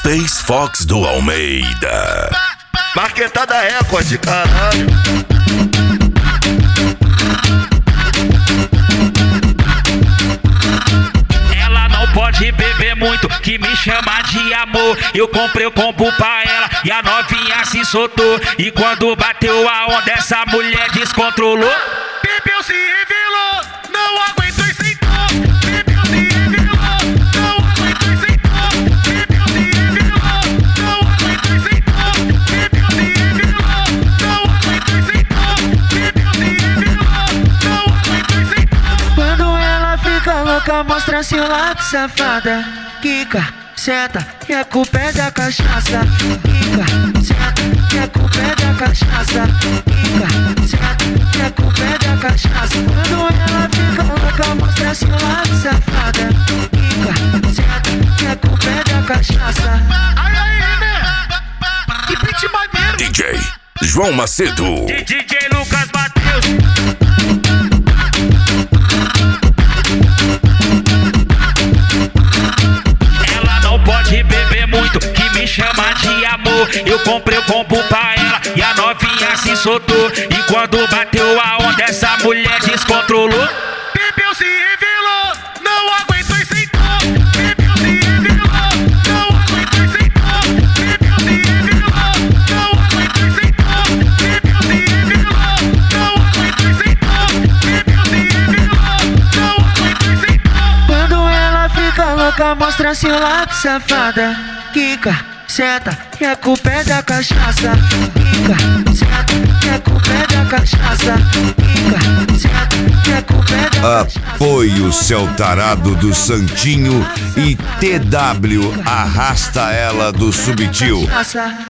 Space Fox do Almeida. Marquetada Record, caralho. Ela não pode beber muito, que me chama de amor. Eu comprei o combo pra ela e a novinha se soltou. E quando bateu a onda, essa mulher descontrolou. Bebeu, se revelou, não aguentou e sentou. Bebeu, se revelou, não aguentou e sentou. Bebeu, se revelou, não aguentou e sentou. Bebeu, se revelou, não aguentou e sentou. Bebeu, se revelou, não aguentou e sentou. Quando ela fica louca, mostra seu lado, safada. Quica, senta, e a culpa é da cachaça. Quica, senta, e a culpa é da cachaça. Quica, senta, e a culpa é da cachaça. Quando ela fica louca, mostra seu lado, safada. Quica, senta, e a culpa é da cachaça. Aí, né? Que beat maneiro. DJ João Macedo. DJ Lucas Mateus. Ela não pode beber muito, que me chama de amor. Eu comprei o combo pra ela e a novinha se soltou. E quando bateu a onda, essa mulher descontrolou. Bebeu, se revelou, não aguentou e sentou. Bebeu, se revelou, não aguentou e sentou. Bebeu, se revelou, não aguentou e sentou. Bebeu, se revelou, não aguentou e sentou. Bebeu, se revelou, não aguentou e sentou. Quando ela fica louca, mostra seu lado, safada. Quica, senta, e a culpa é da cachaça. Quica, senta, e a culpa é da cachaça. Quica, senta, e a culpa é da cachaça. Apoie o seu tarado do Santinho e TW arrasta ela do Subtil. Cachaça.